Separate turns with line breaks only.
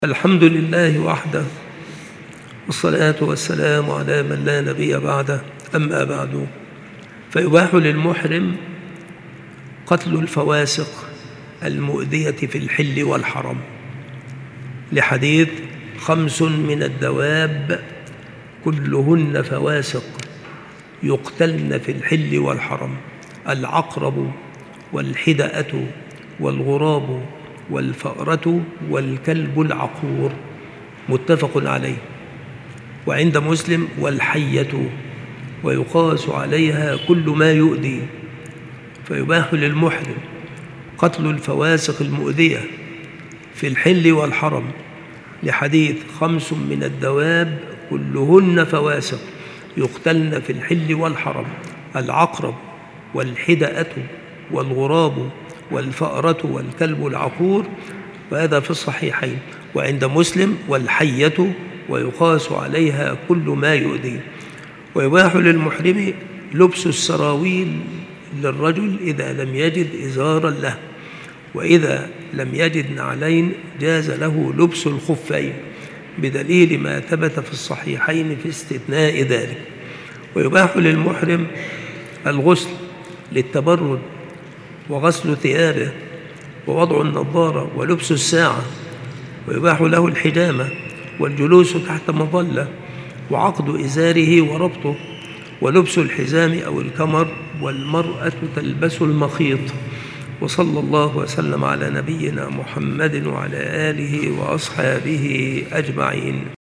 الحمد لله وحده، والصلاة والسلام على من لا نبي بعده. أما بعد، فيباح للمحرم قتل الفواسق المؤذية في الحل والحرم، لحديث 5 من الدواب كلهن فواسق يقتلن في الحل والحرم: العقرب والحدأة والغراب والفأرة والكلب العقور. متفق عليه. وعند مسلم: والحية، ويقاس عليها كل ما يؤذي. فيباح للمحرم قتل الفواسق المؤذية في الحل والحرم، لحديث 5 من الدواب كلهن فواسق يقتلن في الحل والحرم: العقرب والحدأة والغراب والفأرة والكلب العقور. وهذا في الصحيحين. وعند مسلم: والحية، ويقاس عليها كل ما يؤذي. ويباح للمحرم لبس السراويل للرجل إذا لم يجد إزارا له، وإذا لم يجد نعلين جاز له لبس الخفين، بدليل ما ثبت في الصحيحين في استثناء ذلك. ويباح للمحرم الغسل للتبرد، وغسل ثيابه، ووضع النظارة، ولبس الساعة. ويباح له الحجامة، والجلوس تحت مظلة، وعقد إزاره وربطه، ولبس الحزام أو الكمر، والمرأة تلبس المخيط. وصلى الله وسلم على نبينا محمد وعلى آله وأصحابه أجمعين.